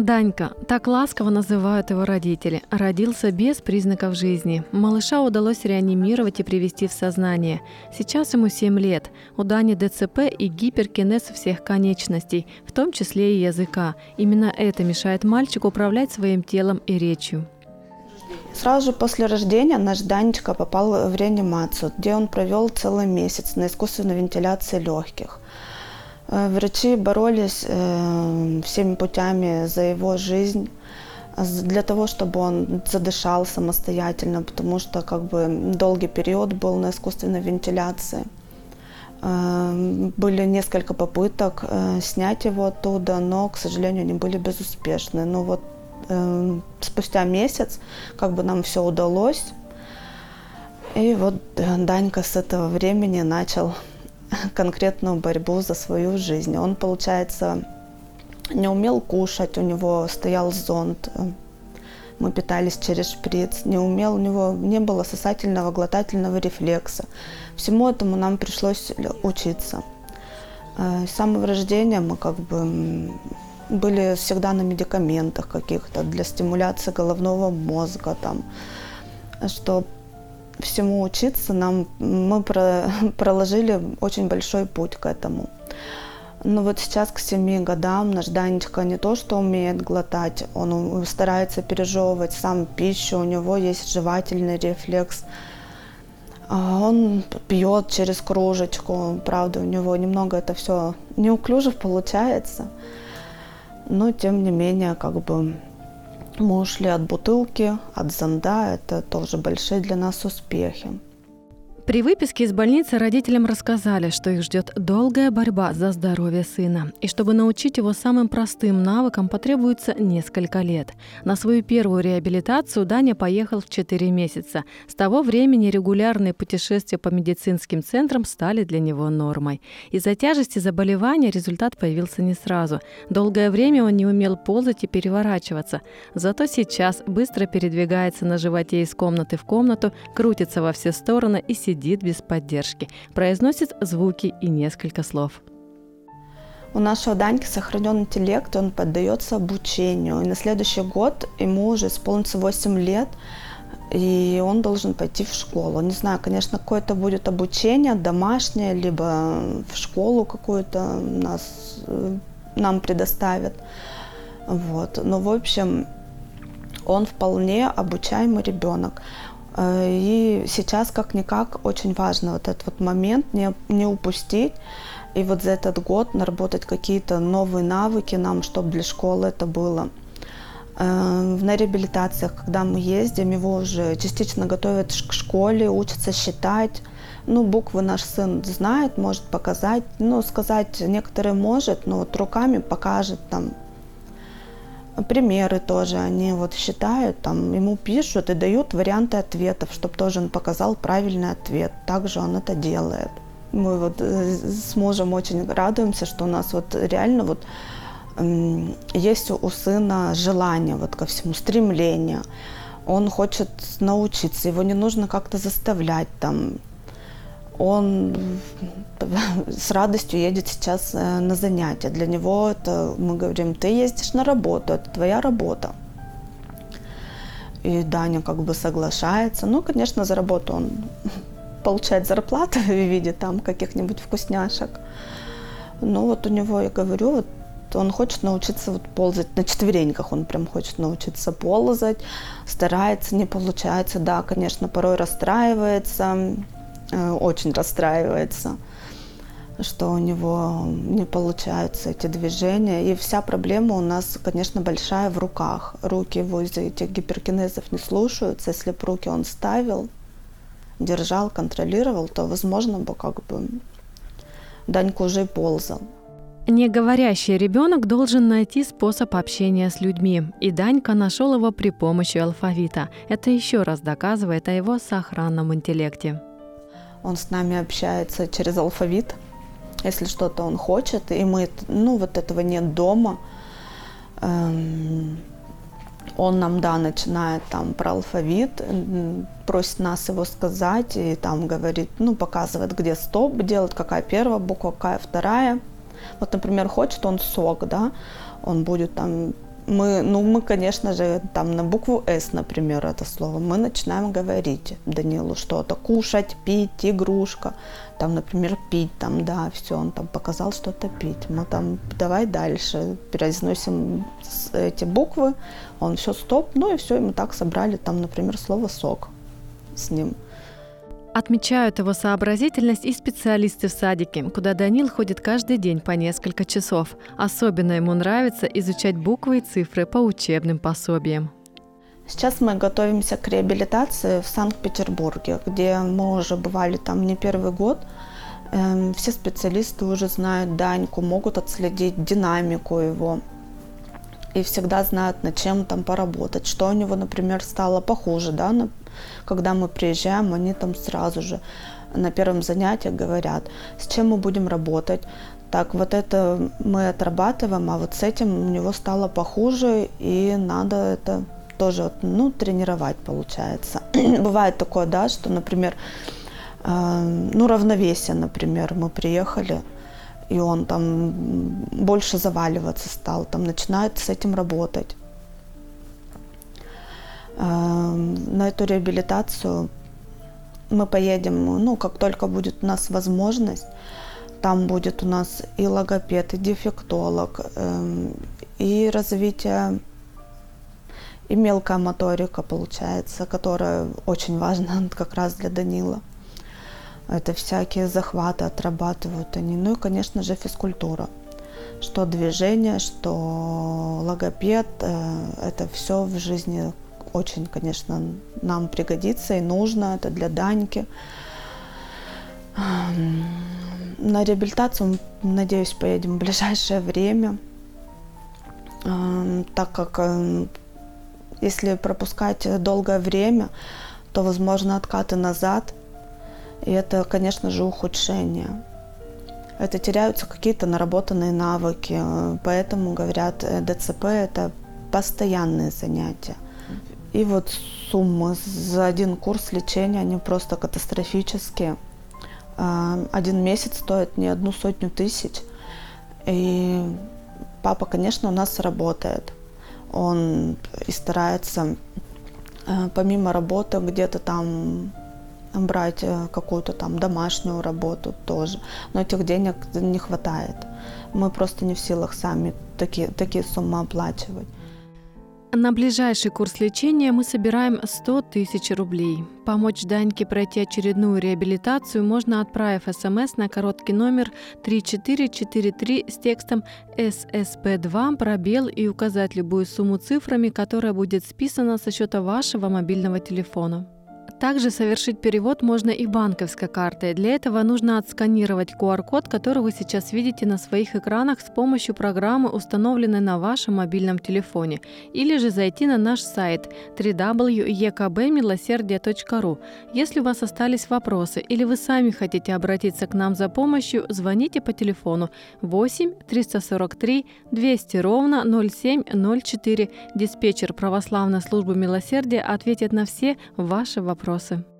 Данька, так ласково называют его родители, родился без признаков жизни. Малыша удалось реанимировать и привести в сознание. Сейчас ему 7 лет. У Дани ДЦП и гиперкинез всех конечностей, в том числе и языка. Именно это мешает мальчику управлять своим телом и речью. Сразу же после рождения наш Данечка попал в реанимацию, где он провел целый месяц на искусственной вентиляции легких. Врачи боролись всеми путями за его жизнь, для того, чтобы он задышал самостоятельно, потому что долгий период был на искусственной вентиляции. Были несколько попыток снять его оттуда, но, к сожалению, они были безуспешны. Но спустя месяц нам все удалось. И Данька с этого времени начал конкретную борьбу за свою жизнь. Он, получается, не умел кушать, у него стоял зонд, мы питались через шприц, у него не было сосательного, глотательного рефлекса. Всему этому нам пришлось учиться. С самого рождения мы были всегда на медикаментах каких-то для стимуляции головного мозга, что всему учиться мы проложили очень большой путь к этому. Но сейчас к 7 годам наш Данечка не то что умеет глотать, он старается пережевывать сам пищу, у него есть жевательный рефлекс. Он пьет через кружечку, правда, у него немного это все неуклюже получается, но тем не менее мы ушли от бутылки, от зонда, это тоже большие для нас успехи. При выписке из больницы родителям рассказали, что их ждет долгая борьба за здоровье сына. И чтобы научить его самым простым навыкам, потребуется несколько лет. На свою первую реабилитацию Даня поехал в 4 месяца. С того времени регулярные путешествия по медицинским центрам стали для него нормой. Из-за тяжести заболевания результат появился не сразу. Долгое время он не умел ползать и переворачиваться. Зато сейчас быстро передвигается на животе из комнаты в комнату, крутится во все стороны и сидит без поддержки, произносит звуки и несколько слов. У нашего Даньки сохранен интеллект, он поддается обучению. И на следующий год ему уже исполнится 8 лет, и он должен пойти в школу. Не знаю, конечно, какое-то будет обучение домашнее, либо в школу какую-то нам предоставят. Но, в общем, он вполне обучаемый ребенок. И сейчас как-никак очень важно этот момент не упустить. И за этот год наработать какие-то новые навыки нам, чтобы для школы это было. На реабилитациях, когда мы ездим, его уже частично готовят к школе, учатся считать. Буквы наш сын знает, может показать. Сказать некоторые может, но руками покажет Примеры тоже они считают, ему пишут и дают варианты ответов, чтобы тоже он показал правильный ответ. Также он это делает. Мы с мужем очень радуемся, что у нас реально есть у сына желание ко всему, стремление. Он хочет научиться, его не нужно как-то заставлять Он с радостью едет сейчас на занятия. Для него это, мы говорим, ты ездишь на работу, это твоя работа. И Даня соглашается. Конечно, за работу он получает зарплату в виде каких-нибудь вкусняшек. Но у него, я говорю, он хочет научиться ползать на четвереньках, он прям хочет научиться ползать, старается, не получается. Да, конечно, порой расстраивается, очень расстраивается, что у него не получаются эти движения. И вся проблема у нас, конечно, большая в руках. Руки его из-за этих гиперкинезов не слушаются. Если бы руки он ставил, держал, контролировал, то, возможно, Данька уже и ползал. Неговорящий ребенок должен найти способ общения с людьми, и Данька нашел его при помощи алфавита. Это еще раз доказывает о его сохранном интеллекте. Он с нами общается через алфавит, если что-то он хочет, и мы, этого нет дома. Он нам, начинает про алфавит, просит нас его сказать, и говорит, показывает, где стоп делать, какая первая буква, какая вторая. Например, хочет он сок, он будет мы, конечно же, там на букву «С», например, это слово, мы начинаем говорить Данилу что-то: кушать, пить, игрушка, там, например, пить, там, да, все, он там показал что-то пить, мы там давай дальше, произносим эти буквы, он все, стоп, ну и все, и мы так собрали там, например, слово «сок» с ним. Отмечают его сообразительность и специалисты в садике, куда Данил ходит каждый день по несколько часов. Особенно ему нравится изучать буквы и цифры по учебным пособиям. Сейчас мы готовимся к реабилитации в Санкт-Петербурге, где мы уже бывали там не первый год. Все специалисты уже знают Даньку, могут отследить динамику его и всегда знают, над чем там поработать, что у него, например, стало похуже, да, когда мы приезжаем, они там сразу же на первом занятии говорят, с чем мы будем работать. Так, вот это мы отрабатываем, а вот с этим у него стало похуже, и надо это тоже, тренировать, получается. Бывает такое, да, что, например, равновесие, например, мы приехали, и он там больше заваливаться стал, там начинает с этим работать. На эту реабилитацию мы поедем, как только будет у нас возможность. Там будет у нас и логопед, и дефектолог, и развитие, и мелкая моторика, получается, которая очень важна как раз для Данила. Это всякие захваты отрабатывают они. Ну и, конечно же, физкультура. Что движение, что логопед, это все в жизни очень, конечно, нам пригодится и нужно, это для Даньки. На реабилитацию, надеюсь, поедем в ближайшее время, так как если пропускать долгое время, то, возможно, откаты назад, и это, конечно же, ухудшение. Это теряются какие-то наработанные навыки, поэтому, говорят, ДЦП – это постоянные занятия. И вот суммы за один курс лечения, они просто катастрофические. 1 месяц стоит не 100 тысяч. И папа, конечно, у нас работает. Он и старается помимо работы где-то там брать какую-то там домашнюю работу тоже. Но этих денег не хватает. Мы просто не в силах сами такие суммы оплачивать. На ближайший курс лечения мы собираем 100 тысяч рублей. Помочь Даньке пройти очередную реабилитацию можно, отправив СМС на короткий номер 3443 с текстом ССП2 пробел и указать любую сумму цифрами, которая будет списана со счета вашего мобильного телефона. Также совершить перевод можно и банковской картой. Для этого нужно отсканировать QR-код, который вы сейчас видите на своих экранах с помощью программы, установленной на вашем мобильном телефоне, или же зайти на наш сайт www.ekbmiloserdие.ru. Если у вас остались вопросы или вы сами хотите обратиться к нам за помощью, звоните по телефону 8 343 200 0704. Диспетчер Православной службы милосердия ответит на все ваши вопросы.